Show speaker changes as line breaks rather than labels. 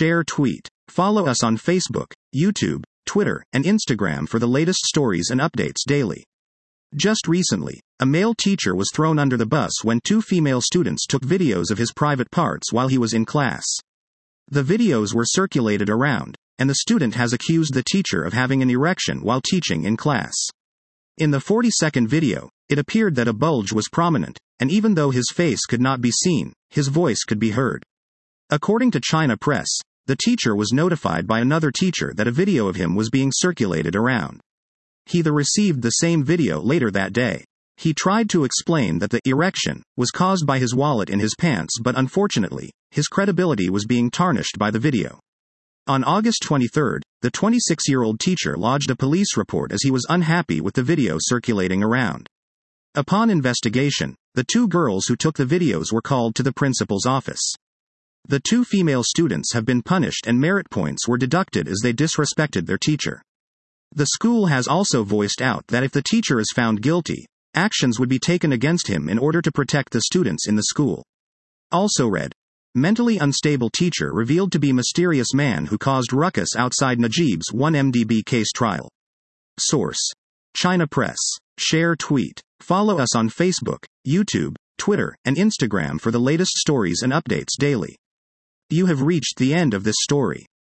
share, tweet. Follow us on Facebook, YouTube, Twitter, and Instagram for the latest stories and updates daily. Just recently, a male teacher was thrown under the bus when two female students took videos of his private parts while he was in class. The videos were circulated around, and the student has accused the teacher of having an erection while teaching in class. In the 40-second video, it appeared that a bulge was prominent, and even though his face could not be seen, his voice could be heard. According to China Press, the teacher was notified by another teacher that a video of him was being circulated around. He received the same video later that day. He tried to explain that the erection was caused by his wallet in his pants, but unfortunately, his credibility was being tarnished by the video. On August 23, the 26-year-old teacher lodged a police report as he was unhappy with the video circulating around. Upon investigation, the two girls who took the videos were called to the principal's office. The two female students have been punished and merit points were deducted as they disrespected their teacher. The school has also voiced out that if the teacher is found guilty, actions would be taken against him in order to protect the students in the school. Also read, mentally unstable teacher revealed to be mysterious man who caused ruckus outside Najib's 1MDB case trial. Source: China Press. Share, tweet. Follow us on Facebook, YouTube, Twitter, and Instagram for the latest stories and updates daily. You have reached the end of this story.